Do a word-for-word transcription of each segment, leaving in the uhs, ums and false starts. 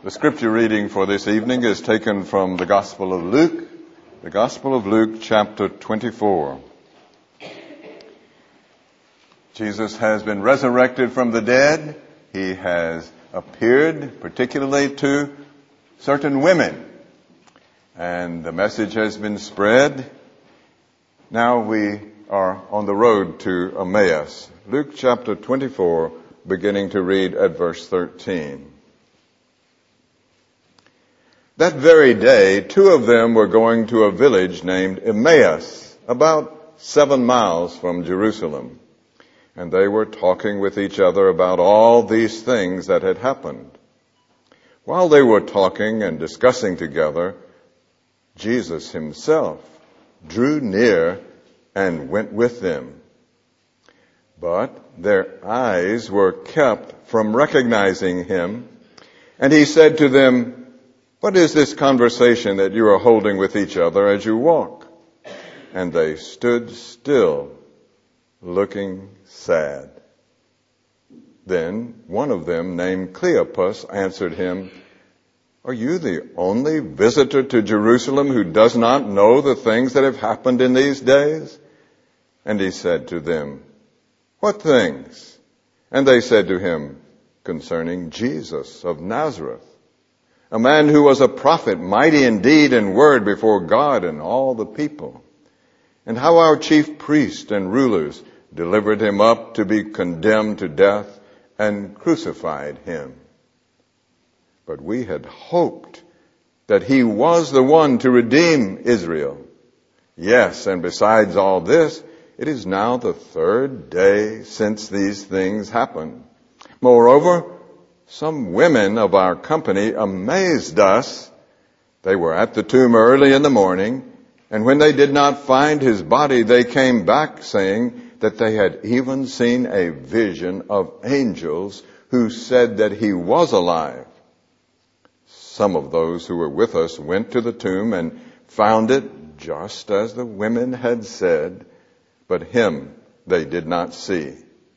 The scripture reading for this evening is taken from the Gospel of Luke, the Gospel of Luke, chapter twenty-four. Jesus has been resurrected from the dead. He has appeared particularly to certain women, and the message has been spread. Now we are on the road to Emmaus. Luke chapter twenty-four, beginning to read at verse thirteen. That very day, two of them were going to a village named Emmaus, about seven miles from Jerusalem. And they were talking with each other about all these things that had happened. While they were talking and discussing together, Jesus himself drew near and went with them. But their eyes were kept from recognizing him, and he said to them, "What is this conversation that you are holding with each other as you walk?" And they stood still, looking sad. Then one of them, named Cleopas, answered him, "Are you the only visitor to Jerusalem who does not know the things that have happened in these days?" And he said to them, "What things?" And they said to him, "Concerning Jesus of Nazareth, a man who was a prophet, mighty in deed and word before God and all the people, and how our chief priests and rulers delivered him up to be condemned to death and crucified him. But we had hoped that he was the one to redeem Israel. Yes, and besides all this, it is now the third day since these things happened. Moreover, some women of our company amazed us. They were at the tomb early in the morning, and when they did not find his body, they came back saying that they had even seen a vision of angels who said that he was alive. Some of those who were with us went to the tomb and found it just as the women had said, but him they did not see."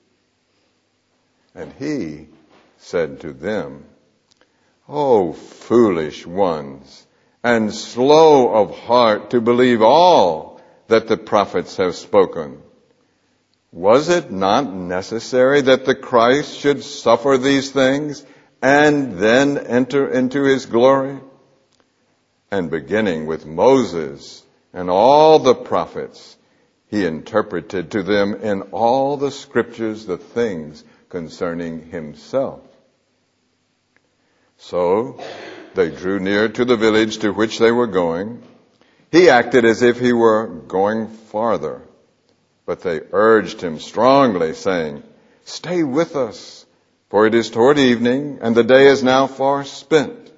And he said to them, "O foolish ones, and slow of heart to believe all that the prophets have spoken. Was it not necessary that the Christ should suffer these things and then enter into his glory?" And beginning with Moses and all the prophets, he interpreted to them in all the scriptures the things concerning himself. So they drew near to the village to which they were going. He acted as if he were going farther, but they urged him strongly, saying, "Stay with us, for it is toward evening, and the day is now far spent."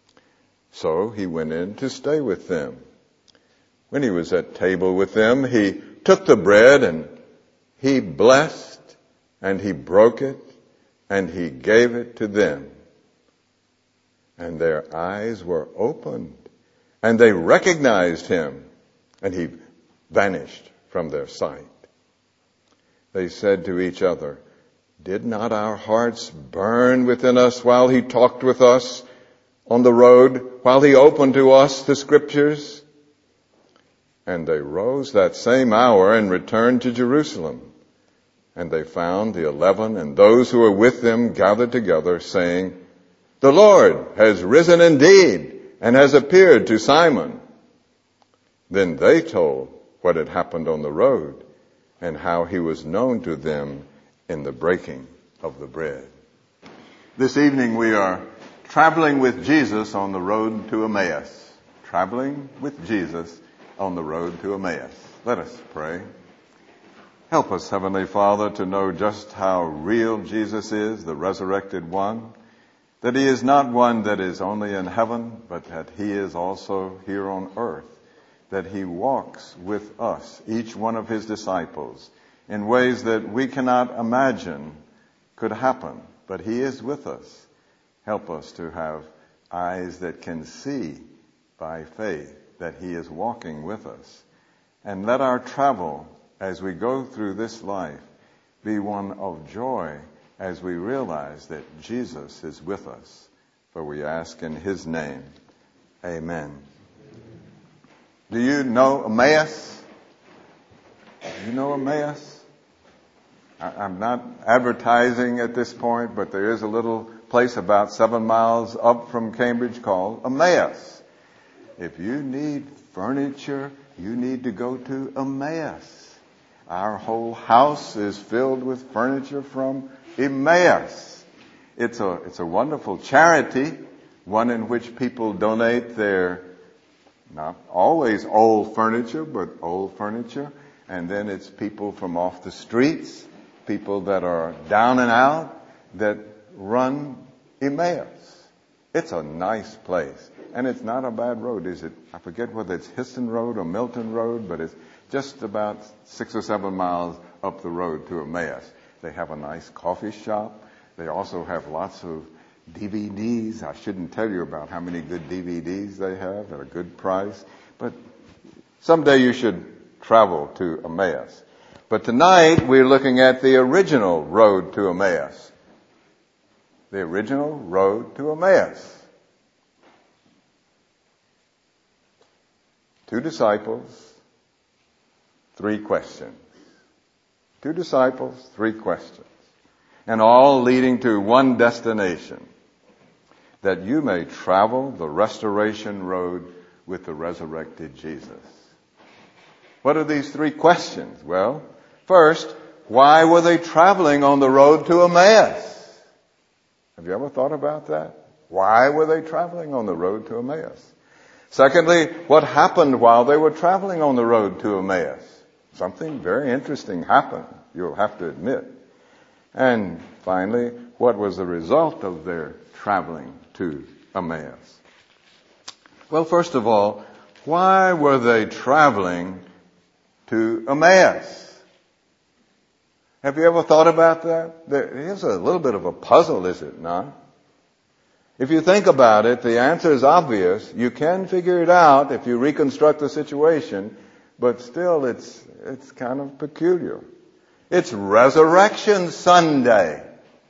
So he went in to stay with them. When he was at table with them, he took the bread, and he blessed, and he broke it, and he gave it to them. And their eyes were opened, and they recognized him, and he vanished from their sight. They said to each other, "Did not our hearts burn within us while he talked with us on the road, while he opened to us the scriptures?" And they rose that same hour and returned to Jerusalem. And they found the eleven and those who were with them gathered together, saying, "The Lord has risen indeed and has appeared to Simon." Then they told what had happened on the road and how he was known to them in the breaking of the bread. This evening we are traveling with Jesus on the road to Emmaus. Traveling with Jesus on the road to Emmaus. Let us pray. Help us, Heavenly Father, to know just how real Jesus is, the resurrected one, that he is not one that is only in heaven, but that he is also here on earth, that he walks with us, each one of his disciples, in ways that we cannot imagine could happen, but he is with us. Help us to have eyes that can see by faith that he is walking with us. And let our travel as we go through this life be one of joy as we realize that Jesus is with us. For we ask in his name. Amen. Do you know Emmaus? Do you know Emmaus? I, I'm not advertising at this point, but there is a little place about seven miles up from Cambridge called Emmaus. If you need furniture, you need to go to Emmaus. Our whole house is filled with furniture from Emmaus. It's a, it's a wonderful charity, one in which people donate their, not always old furniture, but old furniture. And then it's people from off the streets, people that are down and out, that run Emmaus. It's a nice place. And it's not a bad road, is it? I forget whether it's Histon Road or Milton Road, but it's just about six or seven miles up the road to Emmaus. They have a nice coffee shop. They also have lots of D V Ds. I shouldn't tell you about how many good D V Ds they have at a good price. But someday you should travel to Emmaus. But tonight we're looking at the original road to Emmaus. The original road to Emmaus. Two disciples, three questions. Two disciples, three questions. And all leading to one destination. That you may travel the restoration road with the resurrected Jesus. What are these three questions? Well, first, why were they traveling on the road to Emmaus? Have you ever thought about that? Why were they traveling on the road to Emmaus? Secondly, what happened while they were traveling on the road to Emmaus? Something very interesting happened, you'll have to admit. And finally, what was the result of their traveling to Emmaus? Well, first of all, why were they traveling to Emmaus? Have you ever thought about that? Here's a little bit of a puzzle, is it not? If you think about it, the answer is obvious. You can figure it out if you reconstruct the situation, but still it's it's kind of peculiar. It's Resurrection Sunday.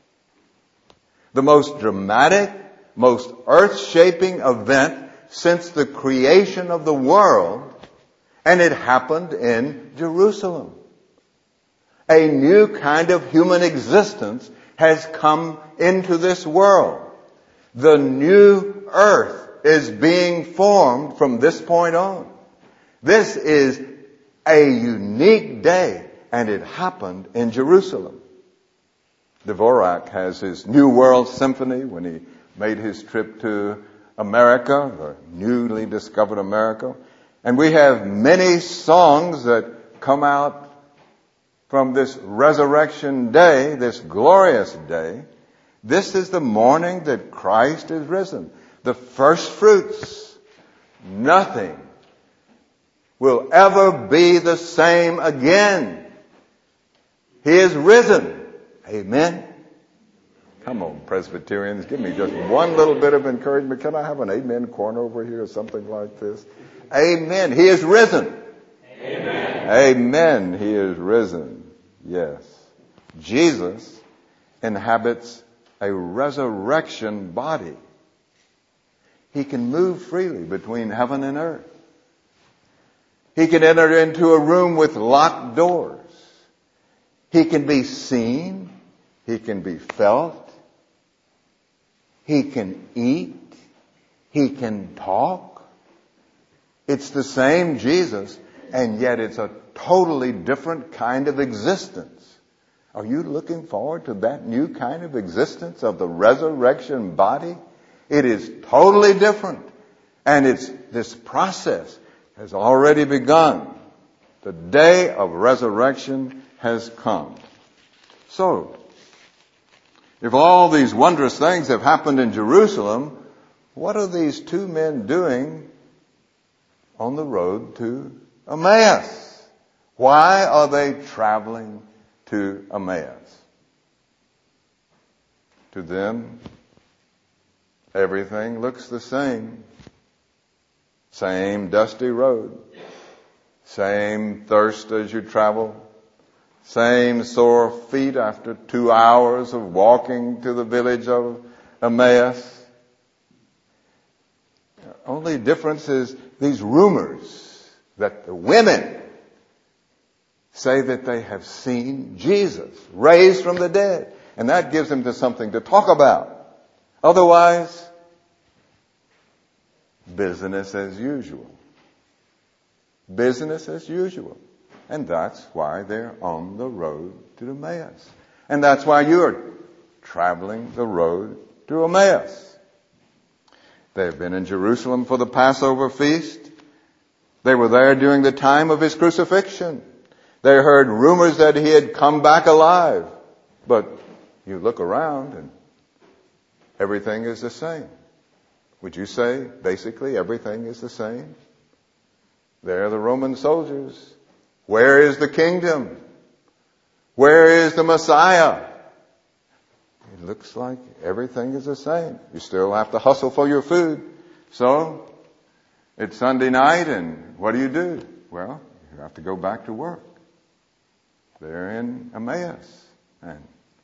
The most dramatic, most earth-shaping event since the creation of the world, and it happened in Jerusalem. A new kind of human existence has come into this world. The new earth is being formed from this point on. This is a unique day, and it happened in Jerusalem. Dvorak has his New World Symphony when he made his trip to America, the newly discovered America. And we have many songs that come out from this resurrection day, this glorious day. This is the morning that Christ is risen. The first fruits. Nothing will ever be the same again. He is risen. Amen. Come on, Presbyterians, give me just one little bit of encouragement. Can I have an amen corner over here or something like this? Amen. He is risen. Amen. Amen. He is risen. Yes. Jesus inhabits a resurrection body. He can move freely between heaven and earth. He can enter into a room with locked doors. He can be seen. He can be felt. He can eat. He can talk. It's the same Jesus, and yet it's a totally different kind of existence. Are you looking forward to that new kind of existence of the resurrection body? It is totally different. And it's this process has already begun. The day of resurrection has come. So, if all these wondrous things have happened in Jerusalem, what are these two men doing on the road to Emmaus? Why are they traveling to Emmaus? To them, everything looks the same. Same dusty road. Same thirst as you travel. Same sore feet after two hours of walking to the village of Emmaus. only difference is these rumors that the women say that they have seen Jesus raised from the dead. And that gives them to something to talk about. Otherwise, business as usual. Business as usual. And that's why they're on the road to Emmaus. And that's why you're traveling the road to Emmaus. They've been in Jerusalem for the Passover feast. They were there during the time of his crucifixion. They heard rumors that he had come back alive. But you look around and everything is the same. Would you say basically everything is the same? There are the Roman soldiers. Where is the kingdom? Where is the Messiah? It looks like everything is the same. You still have to hustle for your food. So, it's Sunday night, and what do you do? Well, you have to go back to work. They're in Emmaus. And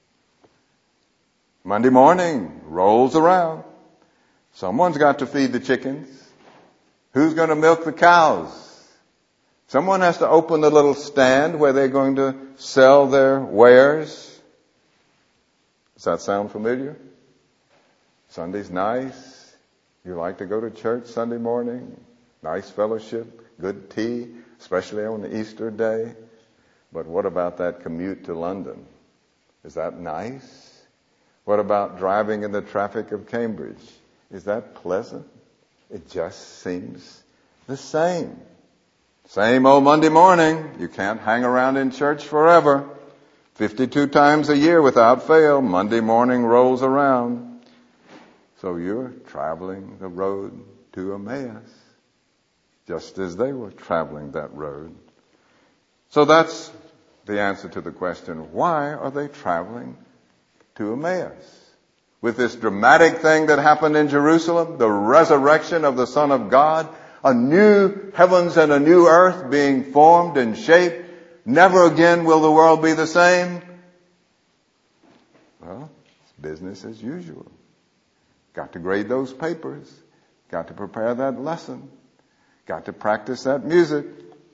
Monday morning rolls around. Someone's got to feed the chickens. Who's going to milk the cows? Someone has to open the little stand where they're going to sell their wares. Does that sound familiar? Sunday's nice. You like to go to church Sunday morning. Nice fellowship, good tea, especially on the Easter day. But what about that commute to London? Is that nice? What about driving in the traffic of Cambridge? Is that pleasant? It just seems the same. Same old Monday morning. You can't hang around in church forever. fifty-two times a year without fail, Monday morning rolls around. So you're traveling the road to Emmaus, just as they were traveling that road. So that's the answer to the question, why are they traveling to Emmaus? With this dramatic thing that happened in Jerusalem, the resurrection of the Son of God, a new heavens and a new earth being formed and shaped, never again will the world be the same. Well, it's business as usual. Got to grade those papers. Got to prepare that lesson. Got to practice that music.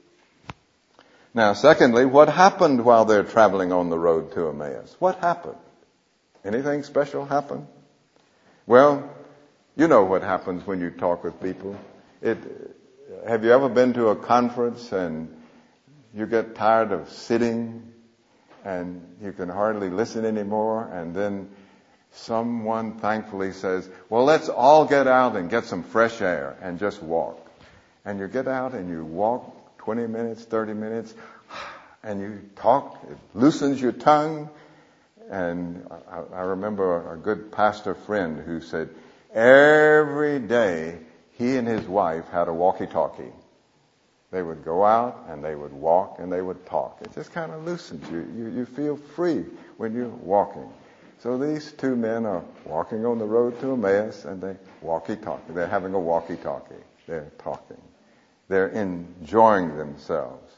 Now, secondly, what happened while they're traveling on the road to Emmaus? What happened? Anything special happen? Well, you know what happens when you talk with people. It, have you ever been to a conference and you get tired of sitting and you can hardly listen anymore, and then someone thankfully says, well, let's all get out and get some fresh air and just walk. And you get out and you walk twenty minutes, thirty minutes, and you talk. It loosens your tongue. And I, I remember a good pastor friend who said every day he and his wife had a walkie-talkie. They would go out and they would walk and they would talk. It just kind of loosens you. You, you feel free when you're walking. So these two men are walking on the road to Emmaus and they walkie-talkie. They're having a walkie-talkie. They're talking. They're enjoying themselves.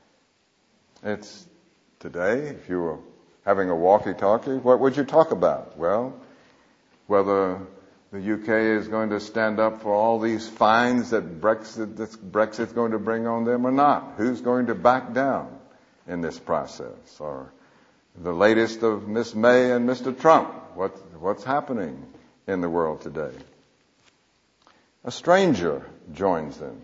It's today, if you were having a walkie-talkie, what would you talk about? Well, whether the U K is going to stand up for all these fines that Brexit, that Brexit's going to bring on them or not. Who's going to back down in this process? Or the latest of Miss May and Mister Trump. What, what's happening in the world today? A stranger joins them.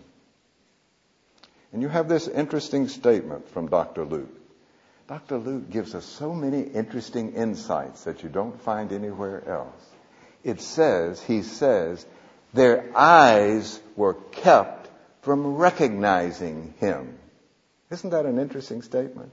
And you have this interesting statement from Doctor Luke. Doctor Luke gives us so many interesting insights that you don't find anywhere else. It says, he says, their eyes were kept from recognizing him. Isn't that an interesting statement?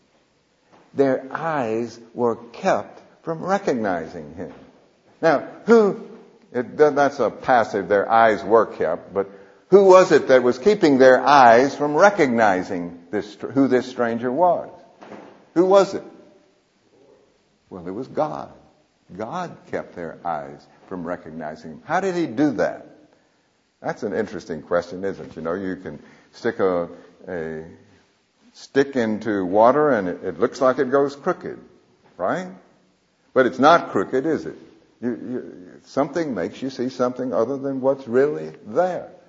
Their eyes were kept from recognizing him. Now, who, it, that's a passive, their eyes were kept, but who was it that was keeping their eyes from recognizing this, who this stranger was? Who was it? Well, it was God. God kept their eyes from recognizing him. How did he do that? That's an interesting question, isn't it? You know, you can stick a, a stick into water and it, it looks like it goes crooked, right? But it's not crooked, is it? You, you, something makes you see something other than what's really there.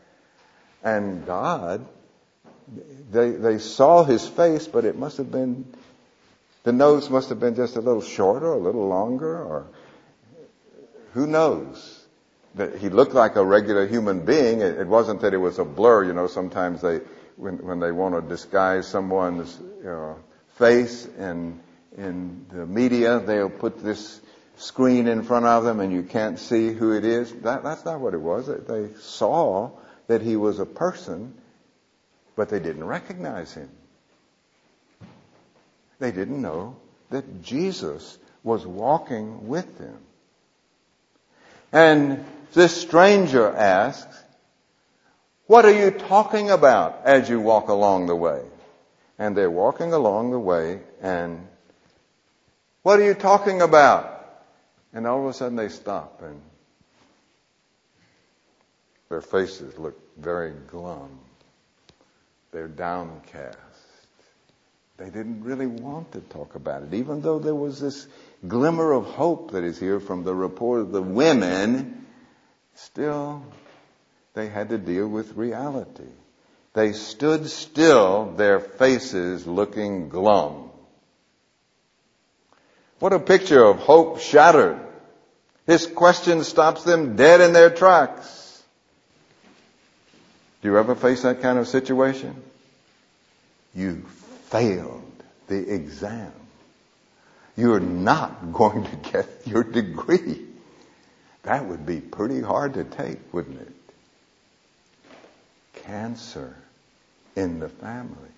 And God, they, they saw his face, but it must have been, the nose must have been just a little shorter, a little longer, or who knows? That he looked like a regular human being. It, it wasn't that it was a blur. You know, sometimes they, when, when they want to disguise someone's you know, face in, in the media, they'll put this screen in front of them and you can't see who it is. That, that's not what it was. They saw that he was a person, but they didn't recognize him. They didn't know that Jesus was walking with them. And this stranger asks, "What are you talking about as you walk along the way?" And they're walking along the way, and "What are you talking about?" And all of a sudden they stop, and their faces look very glum. They're downcast. They didn't really want to talk about it, even though there was this glimmer of hope that is here from the report of the women. Still, they had to deal with reality. They stood still, their faces looking glum. What a picture of hope shattered. His question stops them dead in their tracks. Do you ever face that kind of situation? You failed the exam. You're not going to get your degree. That would be pretty hard to take, wouldn't it? Cancer in the family.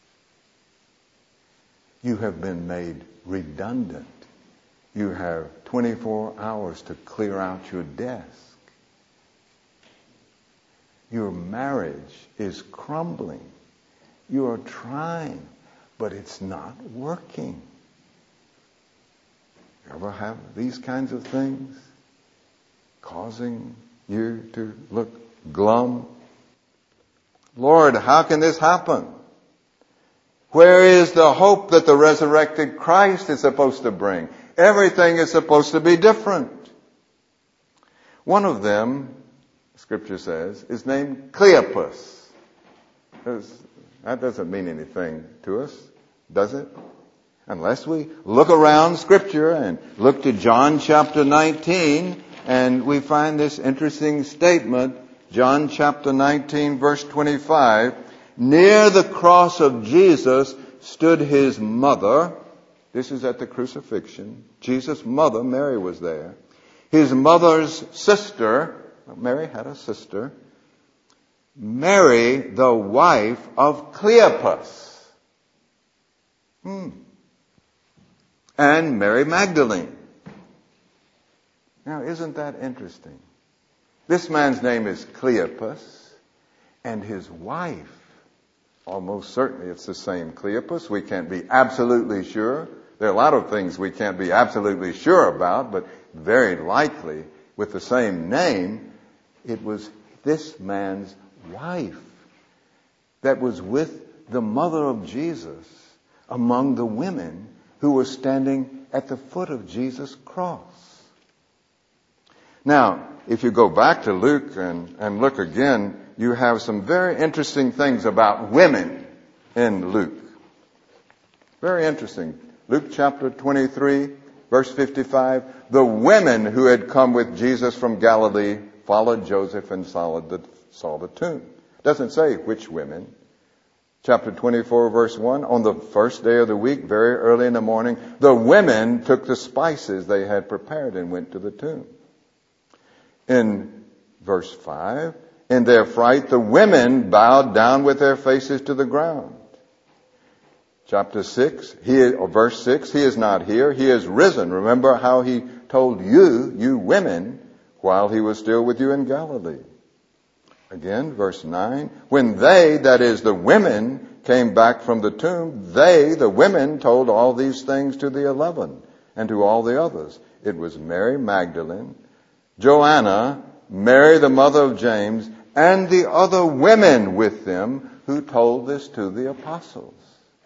You have been made redundant. You have twenty-four hours to clear out your desk. Your marriage is crumbling. You are trying, but it's not working. You ever have these kinds of things causing you to look glum? Lord, how can this happen? Where is the hope that the resurrected Christ is supposed to bring? Everything is supposed to be different. One of them, Scripture says, is named Cleopas. That doesn't mean anything to us, does it? Unless we look around Scripture and look to John chapter nineteen, and we find this interesting statement, John chapter nineteen, verse twenty-five. Near the cross of Jesus stood his mother. This is at the crucifixion. Jesus' mother, Mary, was there. His mother's sister, Mary had a sister, Mary, the wife of Cleopas. Hmm. And Mary Magdalene. Now, isn't that interesting? This man's name is Cleopas, and his wife, almost certainly it's the same Cleopas. We can't be absolutely sure. There are a lot of things we can't be absolutely sure about, but very likely with the same name, it was this man's wife that was with the mother of Jesus among the women who were standing at the foot of Jesus' cross. Now, if you go back to Luke and, and look again, you have some very interesting things about women in Luke. Very interesting. Luke chapter twenty-three, verse fifty-five. The women who had come with Jesus from Galilee followed Joseph and saw the, saw the tomb. It doesn't say which women. Chapter twenty-four, verse one. On the first day of the week, very early in the morning, the women took the spices they had prepared and went to the tomb. In verse five, in their fright, the women bowed down with their faces to the ground. Chapter six, he, or verse six, he is not here, he is risen. Remember how he told you, you women, while he was still with you in Galilee. Again, verse nine, when they, that is the women, came back from the tomb, they, the women, told all these things to the eleven and to all the others. It was Mary Magdalene, Joanna, Mary the mother of James, and the other women with them who told this to the apostles.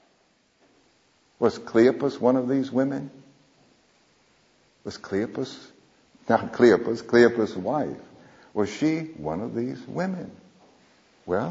Was Cleopas one of these women? Was Cleopas, not Cleopas, Cleopas' wife, was she one of these women? Well,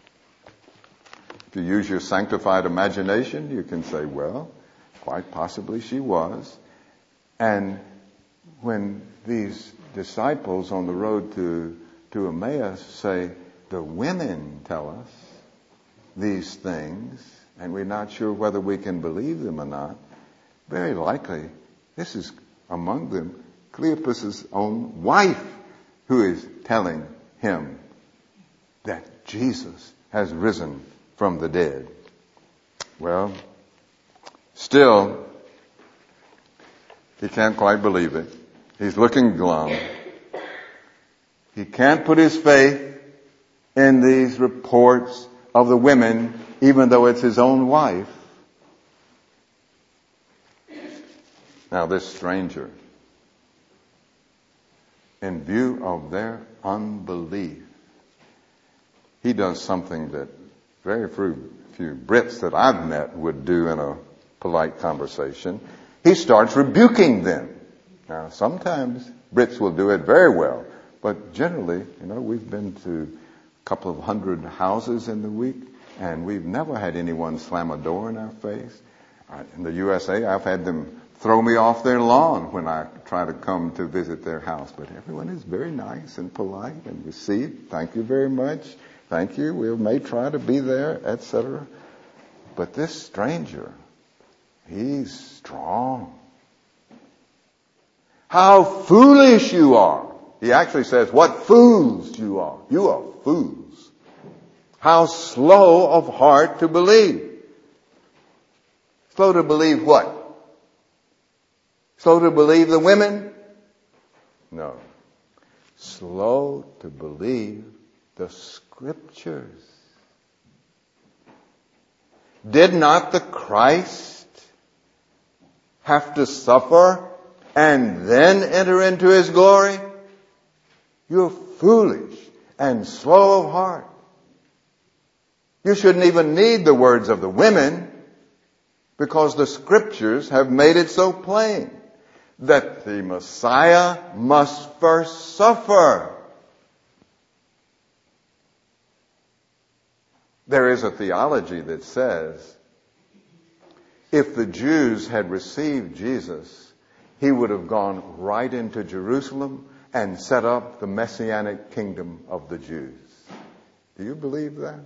if you use your sanctified imagination, you can say, well, quite possibly she was. And when these disciples on the road to, to Emmaus say, the women tell us these things, and we're not sure whether we can believe them or not, very likely this is among them Cleopas' own wife who is telling him that Jesus has risen from the dead. Well, still, he can't quite believe it. He's looking glum. He can't put his faith in these reports of the women, even though it's his own wife. Now this stranger, in view of their unbelief, he does something that very few, few Brits that I've met would do in a polite conversation. He starts rebuking them. Now sometimes Brits will do it very well, but generally, you know, we've been to a couple of hundred houses in the week, and we've never had anyone slam a door in our face. In the U S A, I've had them throw me off their lawn when I try to come to visit their house. But everyone is very nice and polite and received. Thank you very much. Thank you. We may try to be there, et cetera. But this stranger, he's strong. How foolish you are. He actually says, what fools you are. You are fools. How slow of heart to believe. Slow to believe what? Slow to believe the women? No. Slow to believe the Scriptures. Did not the Christ have to suffer and then enter into His glory? You're foolish and slow of heart. You shouldn't even need the words of the women, because the Scriptures have made it so plain that the Messiah must first suffer. There is a theology that says if the Jews had received Jesus, He would have gone right into Jerusalem and set up the Messianic kingdom of the Jews. Do you believe that?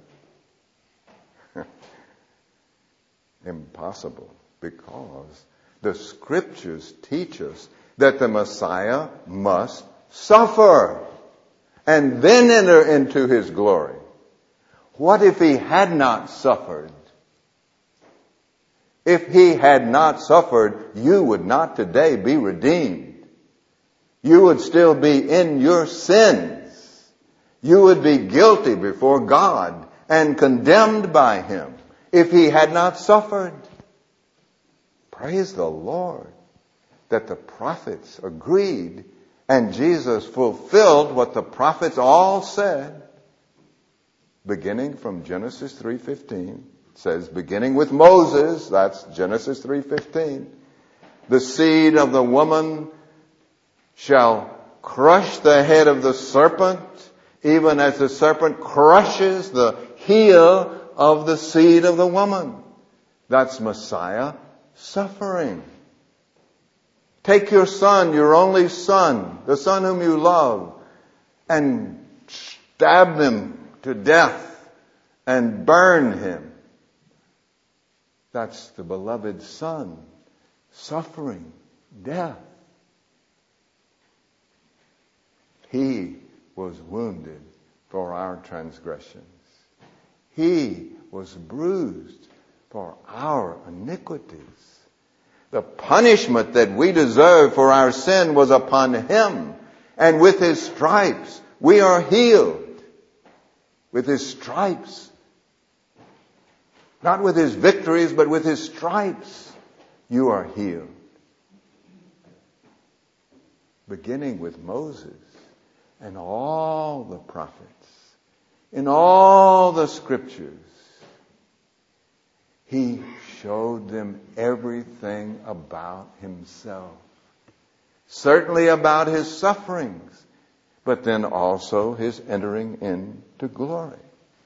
Impossible, because the Scriptures teach us that the Messiah must suffer and then enter into His glory. What if He had not suffered? If He had not suffered, you would not today be redeemed. You would still be in your sins. You would be guilty before God and condemned by Him if He had not suffered. Praise the Lord that the prophets agreed and Jesus fulfilled what the prophets all said. Beginning from Genesis three fifteen, it says, beginning with Moses, that's Genesis three fifteen, the seed of the woman shall crush the head of the serpent, even as the serpent crushes the heel of the seed of the woman. That's Messiah suffering. Take your son, your only son, the son whom you love, and stab him to death and burn him. That's the beloved Son suffering death. He was wounded for our transgressions. He was bruised for our iniquities. The punishment that we deserve for our sin was upon Him, and with His stripes we are healed. With His stripes. Not with His victories, but with His stripes you are healed. Beginning with Moses and all the prophets, in all the Scriptures, He showed them everything about Himself. Certainly about His sufferings, but then also His entering into glory.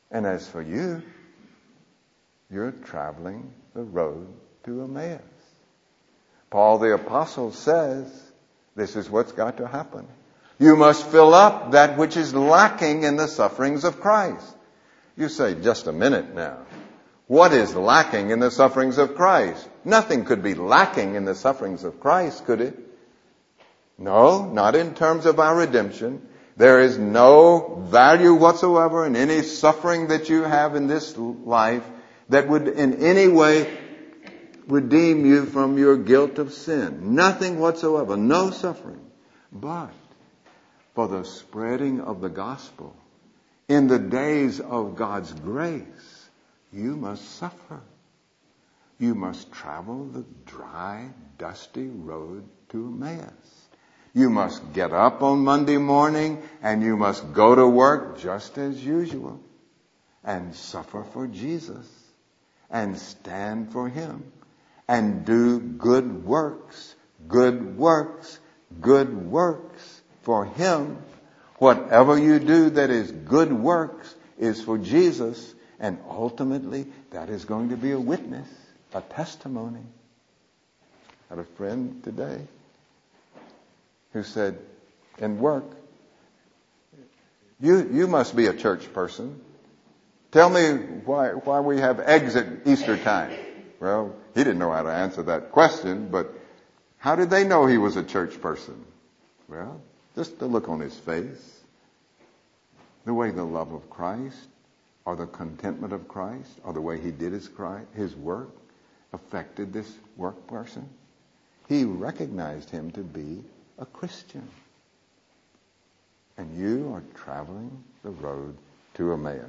And as for you, you're traveling the road to Emmaus. Paul the Apostle says, this is what's got to happen. You must fill up that which is lacking in the sufferings of Christ. You say, just a minute now. What is lacking in the sufferings of Christ? Nothing could be lacking in the sufferings of Christ, could it? No, not in terms of our redemption. There is no value whatsoever in any suffering that you have in this life that would in any way redeem you from your guilt of sin. Nothing whatsoever. No suffering. But for the spreading of the gospel in the days of God's grace, you must suffer. You must travel the dry, dusty road to Emmaus. You must get up on Monday morning and you must go to work just as usual and suffer for Jesus and stand for Him and do good works, good works, good works for Him. Whatever you do that is good works is for Jesus, and ultimately that is going to be a witness, a testimony. I had a friend today who said, in work, you you must be a church person. Tell me why why we have eggs at Easter time. Well, he didn't know how to answer that question, but how did they know he was a church person? Well, just the look on his face, the way the love of Christ, or the contentment of Christ, or the way he did his Christ, his work affected this work person. He recognized him to be a Christian. And you are traveling the road to Emmaus.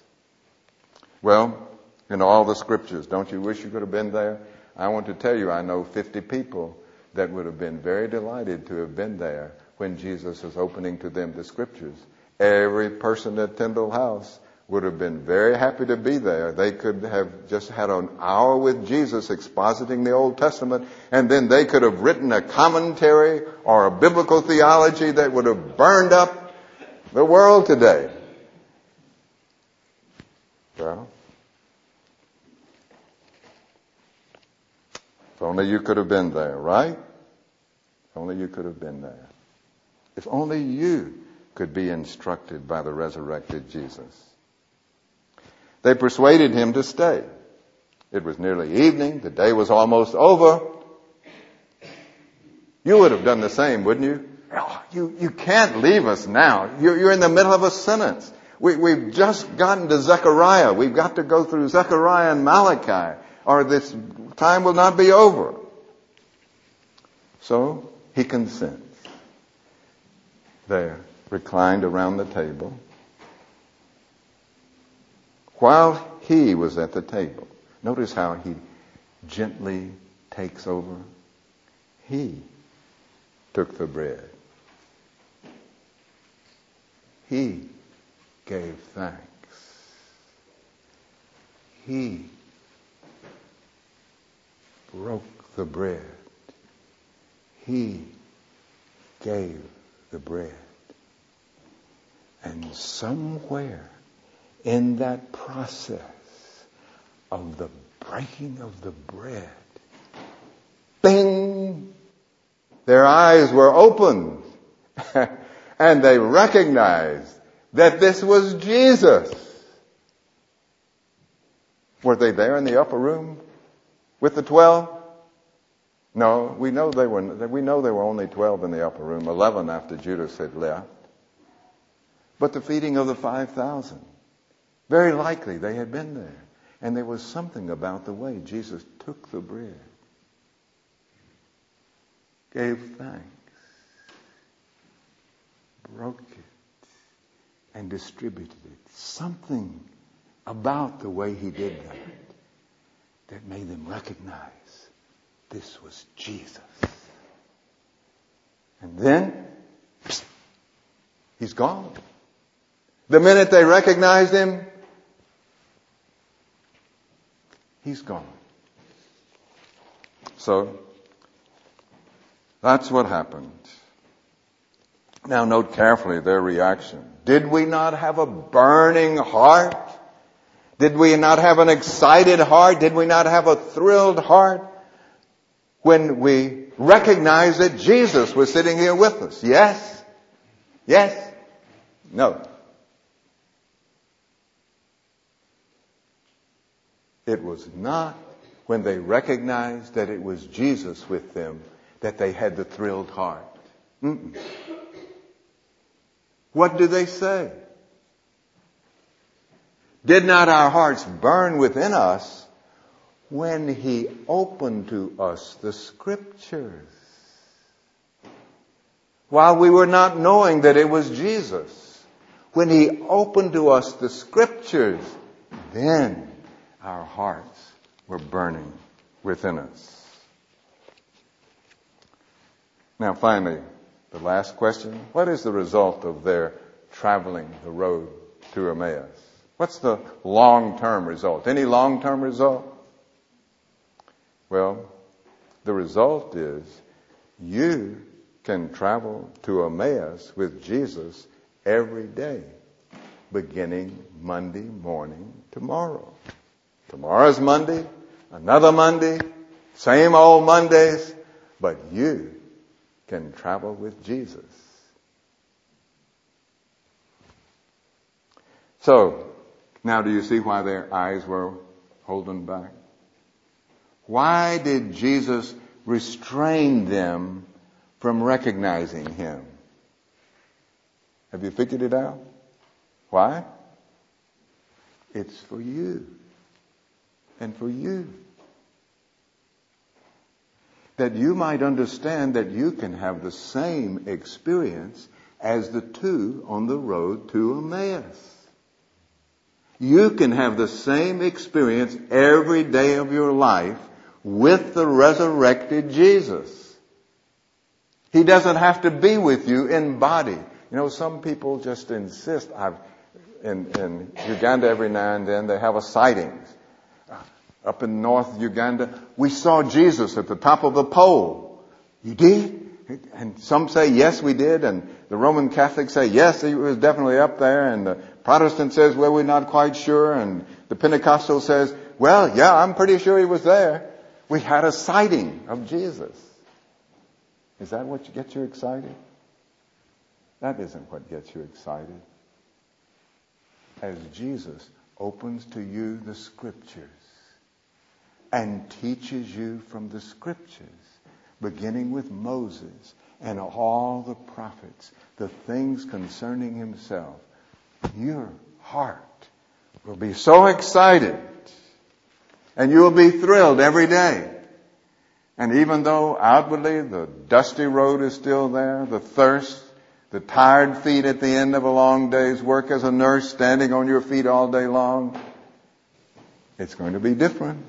Well, in all the scriptures, don't you wish you could have been there? I want to tell you, I know fifty people that would have been very delighted to have been there when Jesus was opening to them the scriptures. Every person at Tyndall House would have been very happy to be there. They could have just had an hour with Jesus expositing the Old Testament, and then they could have written a commentary or a biblical theology that would have burned up the world today. Well, if only you could have been there, right? If only you could have been there. If only you could be instructed by the resurrected Jesus. They persuaded him to stay. It was nearly evening. The day was almost over. You would have done the same, wouldn't you? Oh, you, you can't leave us now. You're, you're in the middle of a sentence. We, we've just gotten to Zechariah. We've got to go through Zechariah and Malachi, or this time will not be over. So he consents. There, reclined around the table. While he was at the table, notice how he gently takes over. He took the bread. He gave thanks. He broke the bread. He gave the bread. And somewhere in that process of the breaking of the bread, bing, their eyes were opened and they recognized that this was Jesus. Were they there in the upper room with the twelve? No, we know they were. We know there were only twelve in the upper room, eleven after Judas had left. But the feeding of the five thousand, very likely they had been there. And there was something about the way Jesus took the bread, gave thanks, broke it, and distributed it. Something about the way he did that that made them recognize this was Jesus. And then, he's gone. The minute they recognized him, he's gone. So, that's what happened. Now note carefully their reaction. Did we not have a burning heart Did we not have an excited heart? Did we not have a thrilled heart when we recognized that Jesus was sitting here with us? Yes? Yes? No. It was not when they recognized that it was Jesus with them that they had the thrilled heart. Mm-mm. What do they say? Did not our hearts burn within us when He opened to us the Scriptures? While we were not knowing that it was Jesus, when He opened to us the Scriptures, then our hearts were burning within us. Now finally, the last question. What is the result of their traveling the road to Emmaus? What's the long-term result? Any long-term result? Well, the result is you can travel to Emmaus with Jesus every day, beginning Monday morning tomorrow. Tomorrow's Monday, another Monday, same old Mondays, but you can travel with Jesus. So, now do you see why their eyes were holding back? Why did Jesus restrain them from recognizing Him? Have you figured it out? Why? It's for you and for you. That you might understand that you can have the same experience as the two on the road to Emmaus. You can have the same experience every day of your life with the resurrected Jesus. He doesn't have to be with you in body. You know, some people just insist. I've, in, in Uganda every now and then they have a sightings. Up in North Uganda, we saw Jesus at the top of a pole. You did? And some say, yes, we did. And the Roman Catholics say, yes, he was definitely up there. And the Protestant says, well, we're not quite sure. And the Pentecostal says, well, yeah, I'm pretty sure he was there. We had a sighting of Jesus. Is that what gets you excited? That isn't what gets you excited. As Jesus opens to you the Scriptures and teaches you from the Scriptures, beginning with Moses and all the prophets, the things concerning Himself, your heart will be so excited and you will be thrilled every day. And even though outwardly the dusty road is still there, the thirst, the tired feet at the end of a long day's work as a nurse standing on your feet all day long, it's going to be different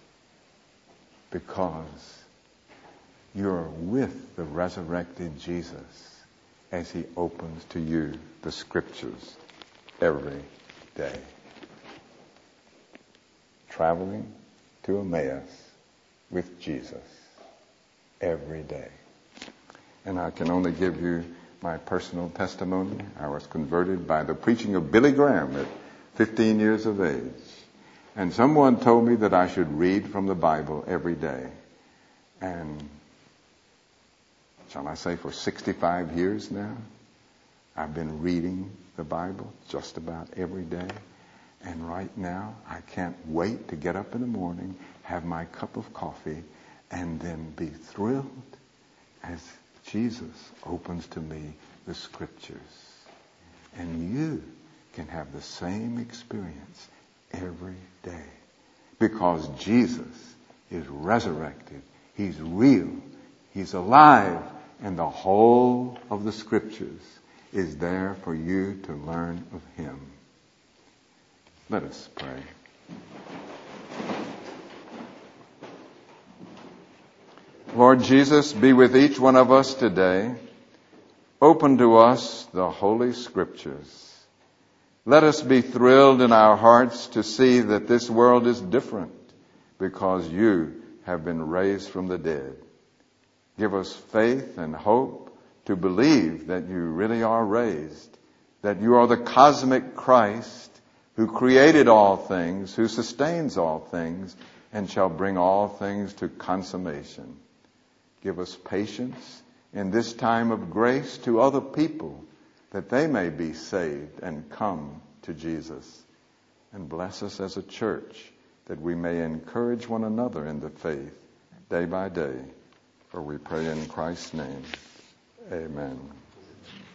because you're with the resurrected Jesus as He opens to you the Scriptures every day. Traveling to Emmaus with Jesus every day. And I can only give you my personal testimony. I was converted by the preaching of Billy Graham at fifteen years of age. And someone told me that I should read from the Bible every day. And shall I say for sixty-five years now, I've been reading the Bible just about every day. And right now, I can't wait to get up in the morning, have my cup of coffee, and then be thrilled as Jesus opens to me the Scriptures. And you can have the same experience every day because Jesus is resurrected. He's real. He's alive. And the whole of the Scriptures is there for you to learn of Him. Let us pray. Lord Jesus, be with each one of us today. Open to us the Holy Scriptures. Let us be thrilled in our hearts to see that this world is different because you have been raised from the dead. Give us faith and hope to believe that you really are raised, that you are the cosmic Christ who created all things, who sustains all things, and shall bring all things to consummation. Give us patience in this time of grace to other people, that they may be saved and come to Jesus. And bless us as a church, that we may encourage one another in the faith day by day. For we pray in Christ's name. Amen.